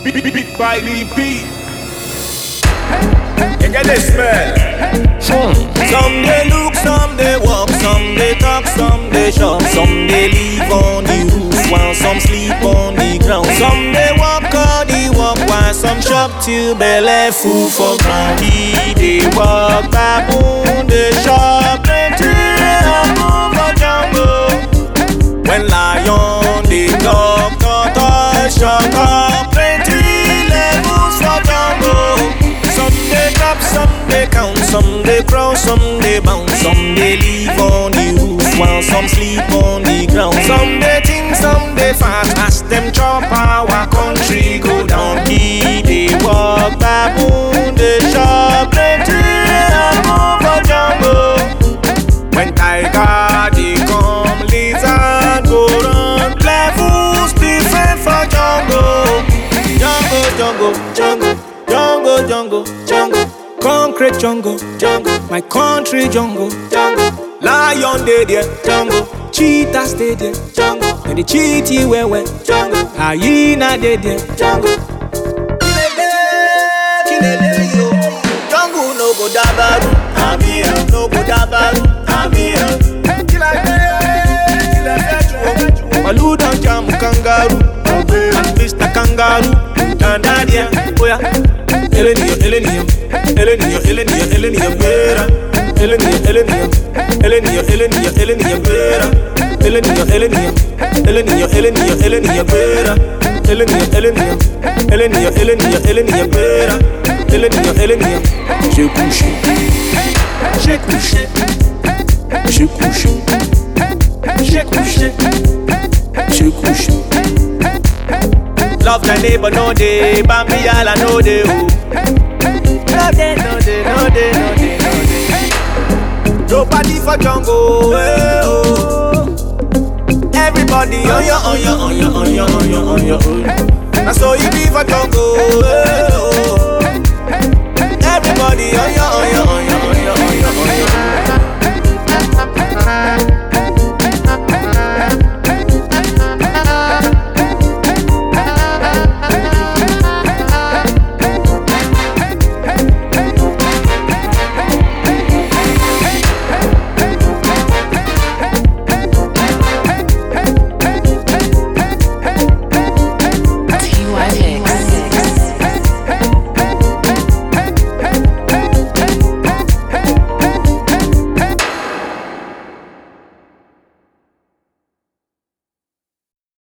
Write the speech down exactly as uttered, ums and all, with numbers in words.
Beat by the beat. You get the smell. Some they look, some they walk, some they talk, some they shop, some they live on the roof while some sleep on the ground. Some they walk on the walk while some shop till belly full for ground. They walk baboon, they shop plenty and move for jungle. When lion they talk, tortoise shut up, plenty levels for jungle. Some they drop, some they count, some they crawl, some they bounce, some they live on the roof while some sleep on the ground. Some they think, some they fast, as them chop our country go down. They walk baboon, they shop plenty and move for jungle. When tiger they come, lizard go run, levels different for jungle. Jungle, jungle, jungle, jungle, jungle, jungle. Concrete jungle, jungle. My country jungle, jungle. Lion dey there, jungle. Cheetah stay there, jungle. And the cheetah where where, jungle. Hyena dey there, jungle. Kilele, kilele yo. Jungle no go dabaru, I'm here. No go dabaru, I'm here. Kilele, kilele, Malu don jam kangaroo, Mister Kangaroo, Tandadia, oya. Elenio, Elenio, Elenio, Elenio, Elenio, Vera. Elenio, Elenio, Elenio, Elenio, Elenio, Vera. Elenio, Elenio, Elenio, Elenio, Elenio, Vera. Elenio, Elenio, Elenio, Elenio, Elenio, Vera. Elenio, Elenio. J'ai couché, j'ai couché, j'ai couché, j'ai couché, j'ai couché. Love the neighbor, no day, Bambi ala no day, oh. No day, no day, no day, no day, no day. Nobody for jungle, hey, oh. Everybody on your, on your, on your, on your, on your, on your own. That's all you be for jungle, hey, oh. Everybody on your, on